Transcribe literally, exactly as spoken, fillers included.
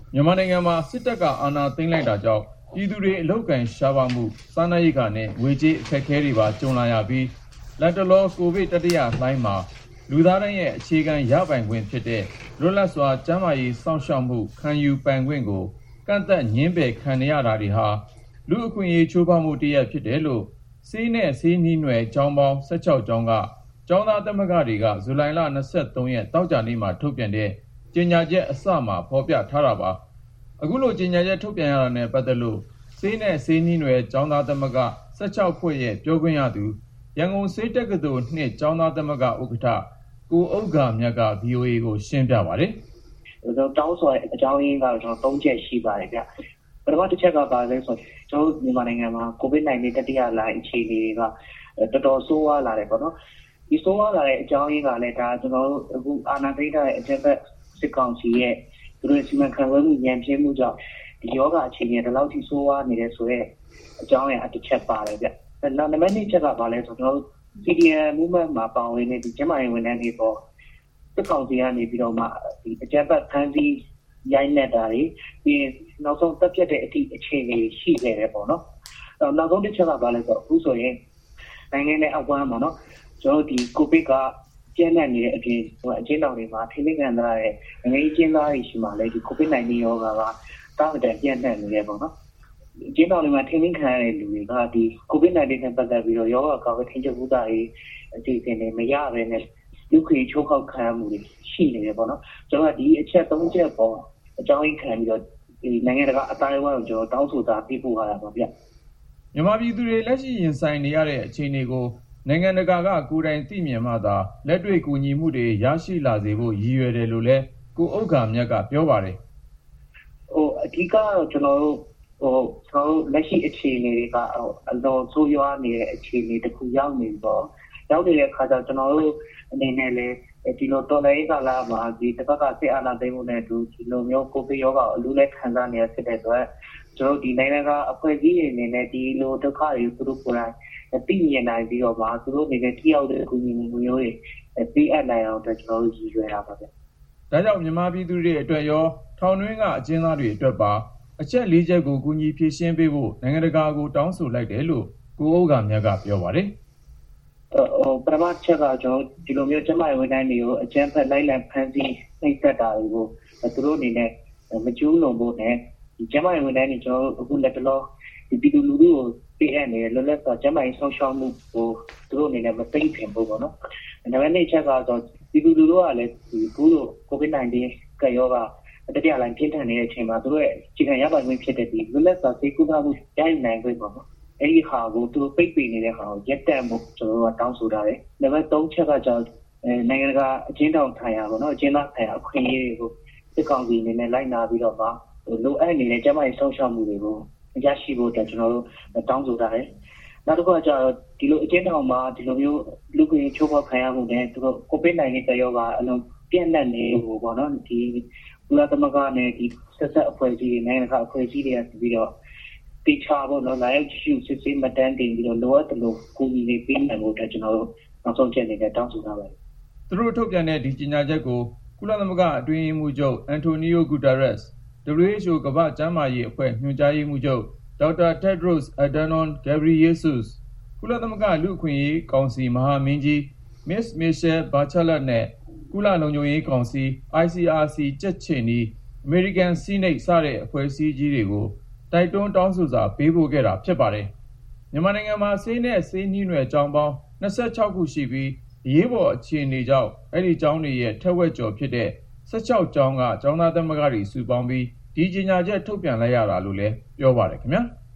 မြန်မာနိုင်ငံမှာစစ်တပ်ကအာဏာသိမ်းလိုက်တာကြောင့်ပြည်သူတွေအလုပ်ကိုင်ရှားပါမှုစားနပ်ရိက္ခာနဲ့ငွေကြေးအခက်အခဲတွေပါကြုံလာရပြီးလက်တလောကိုဗစ်တတိယလှိုင်းမှာလူသားတိုင်းရဲ့အခြေခံရပိုင်ခွင့်ဖြစ်တဲ့လွတ်လပ်စွာကျန်းမာရေးစောင့်ရှောက်မှုခံယူပိုင်ခွင့်ကိုကန့်သတ်ငြင်းပယ်ခံရတာတွေဟာလူအခွင့်အရေးချိုးဖောက်မှုတစ်ရပ်ဖြစ်တယ်လို့ဆေးနဲ့ဆေးနှီးနွယ်ကျောင်းပေါင်း၁၆ကျောင်းကကျောင်းသားသမဂ္ဂတွေကဇူလိုင်လ၂၃ရက်တောက်ကြနေ့မှာထုတ်ပြန်တဲ့ကြေညာချက်အစမှာဖော်ပြထားတာပါအခုလိုကြေညာချက်ထုတ်ပြန်ရတာနဲ့ပတ်သက်လို့ဆေးနဲ့ဆေးနှီးနွယ်ကျောင်းသားသမဂ္ဂ၁၆ဖွဲ့ရဲ့ပြောခွင့်ရသူရန်ကုန်ဆေးတက္ကသိုလ်နှစ်ကျောင်းသားသမဂ္ဂဥက္ကဋ္ဌကိုဥက္ကာမြတ်က ဗွီအိုအေ ကိုရှင်းပြပါတယ်။ကျွန်တော်တောင်းဆိုတဲ့အကြောင်းရင်းကတော့ကျွန်တော်၃ချက်ရှိပါတယ်ဗျ။ပထမတစ်ချက်ကပါလဲဆိုကျွန်တော်မြန်မာနိုင်ငံမှာကိုဗစ်-19 တတိယလှိုင်းအခြေအနေတွေကတော်တော်ဆိုးဝါးလာတယ်ပေါ့နော်။ဒီဆိုးဝါးလာတဲ့အကြောင်းရင်းကလည်းဒါကျွန်တော်တို့အခုအာဏာသိမ်းထားတဲ့အကြမ်းဖက်စစ်ကောင်စီရဲ့သူတို့စီမံခန့်ခွဲမှုဉာဏ်ပြည့်မှုကြောင့်ဒီယောဂအခြေအနေတွေလောက်ထိဆိုးဝါးနေတယ်ဆိုတဲ့အကြောင်းအရာတစ်ချက်ပါတယ်ဗျ။နောက်နံပါတ်၂ချက်ကပါလဲဆိုကျွန်တော်တို့ C D M movement မှာပါဝင်နေတဲ့ကျန်းမာရေးဝန်ထမ်းတွေပေါ်စစ်ကောင်စီကနေပြီးတော့မှဒီအကြမ်းဖက်ဖမ်းဆီးရိုက်နှက်တာတွေပြီးနောက်ဆုံးတပ်ဖြတ်တဲ့အထိအခြေအနေရှိခဲ့တယ်ပေါ့နော်။နောက်နောက်ဆုံးတစ်ချက်ကပါလဲဆိုအခုဆိုရင်နိုင်ငံနဲ့အဝမ်းမှာနော်ကျွန်တော်ဒီကိုဗစ်ကကျန်းတဲ့နေတဲ့အပြင်အကျဉ်းတော်တွေမှာထိမ့်ခံထားတဲ့နိုင်ငံရေးကျင်းသားတွေရှိမှလည်းဒီကိုဗစ် -19 ရောဂါကတောက်တဲ့ပြန့်နှံ့နေတယ်ပေါ့နော်။ကျင်းတော်တွေမှာထိမ့်ခံရတဲ့လူတွေကဒီကိုဗစ် -19 နဲ့ပတ်သက်ပြီးတော့ရောဂါကာကွယ်ထိန်းချုပ်မှုတာတွေအစီအစဉ်တွေမရဘဲနဲ့လူခွေချိုးဖောက်ခံရမှုတွေရှိနေတယ်ပေါ့နော်ကျွန်တော်ကဒီအချက်၃ချက်ပေါ်အကြောင်းရင်းခံပြီးတော့ဒီနိုင်ငံတကာအတိုင်းအဝိုင်းကိုကျွန်တော်တောင်းဆိုတာပြပို့ရတာပါဗျမြန်မာပြည်သူတွေလက်ရှိရင်ဆိုင်နေရတဲ့အခြေအနေကိုနိုင်ငံတကာကကိုယ်တိုင်သိမြင်မှသာလက်တွေ့ကူညီမှုတွေရရှိလာစေဖို့ရည်ရွယ်တယ်လို့လည်းကိုဥက္ကာမြတ်ကပြောပါတယ်ဟိုအဓိကတော့ကျွန်တော်တို့ဟိုကျွန်တော်တို့လက်ရှိအခြေအနေတွေကအလုံးဆိုးရွားနေတဲ့အခြေအနေတစ်ခုရောက်နေတော့ရောက်နေတဲ့အခါကျကျွန်တော်တို့အနေနဲ့လည်းဒီလိုတော်လိုင်းကာလမှာဒီတစ်ပတ်ကစစ်အာဏာသိမ်းမှုနဲ့ဒီလိုမျိုးကိုဗစ်ရောဂါအလူးလက်ခံစားနေရဖြစ်တဲ့အတွက်ကျွန်တော်ဒီနိုင်ငံကအဖွဲ့အစည်းတွေအနေနဲ့ဒီလိုဒုက္ခတွေသူတို့ကိုယ်တိုင်သိမြင်နိုင်ပြီးတော့မှသူတို့အနေနဲ့ထိရောက်တဲ့အကူအညီမျိုးတွေပေးအပ်နိုင်အောင်အတွက်ကျွန်တော်တို့ရည်ရွယ်တာပါဗျ။ဒါကြောင့်မြန်မာပြည်သူတွေအတွက်ရောထောင်တွင်းကအကျဉ်းသားတွေအတွက်ပါအချက်၄ချက်ကိုကူညီဖြည့်ရှင်းပေးဖို့နိုင်ငံတကာကိုတောင်းဆိုလိုက်တယ်လို့ကိုဥက္ကာမြတ်ကပြောပါတယ်ဟိုပထမချက်ကကျွန်တော်ဒီလိုမျိုးကျမရဲ့ဝန်ထမ်းတွေကိုအကျန်းဖက်လိုက်လံဖမ်းဆီးနှိပ်စက်တာတွေကိုသူတို့အနေနဲ့မကျူးလွန်ဖို့နဲ့ဒီကျမရဲ့ဝန်ထမ်းတွေကျွန်တော်အခုလက်တလောဒီပြည်သူလူထုကိုပေးအပ်နေတဲ့လွတ်လပ်စွာကျမရဲ့ဆောင်ရှောက်မှုကိုသူတို့အနေနဲ့မသိခင်ဖို့ပေါ့နော်။ဒါပေမဲ့ချက်ကတော့ပြည်သူလူထုကလည်းဒီခုလိုကိုဗစ်-19 ကရောဂါတတိယလှိုင်းပြင်းထန်နေတဲ့အချိန်မှာသူတို့ရဲ့အခြေခံရပိုင်ခွင့်ဖြစ်တဲ့ဒီလွတ်လပ်စွာစေကူးမှုရနိုင်ခွင့်ပေါ့နော်။အဲဒီဟာကိုသူပိတ်ပင်နေတဲ့ဟာကိုရက်တန့်ဖို့ကျွန်တော်တို့ကတောင်းဆိုထားတယ်။နံပါတ်၃ချက်ကကြောင့်နိုင်ငံတကာအကျဉ်းထောင်ထိုင်ရပါတော့အကျဉ်းသားထိုင်ရအခွင့်အရေးတွေကိုစစ်ကောင်စီအနေနဲ့လိုက်နာပြီးတော့မှလိုအပ်နေတဲ့ကျန်းမာရေးဆောင်ရှောက်မှုတွေကိုရရှိဖို့အတွက်ကျွန်တော်တို့တောင်းဆိုထားတယ်။နောက်တစ်ခုကကျတော့ဒီလိုအကျဉ်းထောင်မှာဒီလိုမျိုးလူခွင့်ချိုးဖောက်ခံရမှုနဲ့သူတို့ကိုဗစ်-19 တရောဂါအလုံးပြန့်နှံ့နေဟိုပေါ့နော်ဒီကုလသမဂ္ဂနဲ့ဒီဆက်ဆက်အဖွဲ့အစည်းတွေနိုင်ငံတကာအဖွဲ့အစည်းတွေကပြီးတော့တိချာဖို့နော်လာရောက်ရှိစစ်စစ်မတန်းတင်ပြီးတော့လိုအပ်တယ်လို့ကိုကြီးလေးပေးနိုင်ဖို့အတွက်ကျွန်တော်တို့နောက်ဆုံးချက်နေတဲ့တောင်းဆိုထားပါတယ်သူတို့ထုတ်ပြန်တဲ့ဒီကြေညာချက်ကိုကုလသမဂ္ဂအတွင်းရေးမှူးချုပ်အန်တိုနီယိုဂူတာရက်စ် W H O ကမ္ဘာ့ကျန်းမာရေးအဖွဲ့ညွှန်ကြားရေးမှူးချုပ်ဒေါက်တာတက်ဒရို့စ်အဒနွန်ဂေဘရီယေဆုစ်ကုလသမဂ္ဂလူ့အခွင့်အရေးကောင်စီမဟာမင်းကြီးမစ္စမီရှယ်ဘာချာလက်နဲ့ကုလလုံခြုံရေးကောင်စီ I C R C ကြက်ချေနီအမေရိကန်စီးနိတ်စတဲ့အဖွဲ့အစည်းကြီးတွေကိုတိုက်တွန်းတောင်းဆိုစာပေးပို့ခဲ့တာဖြစ်ပါတယ်မြန်မာနိုင်ငံမှာဆေးနဲ့ဆေးနှီးနွယ်ကျောင်းပေါင်း၂၆ခုရှိပြီးအရေးပေါ်အခြေအနေကြောင့်အဲ့ဒီကျောင်းတွေရဲ့ထက်ဝက်ကျော်ဖြစ်တဲ့၁၆ကျောင်းကကျောင်းသားသမဂ္ဂတွေစုပေါင်းပြီးဒီကြေညာချက်ထုတ်ပြန်လိုက်ရတာလို့လည်းပြောပါတယ်ခင်ဗျာ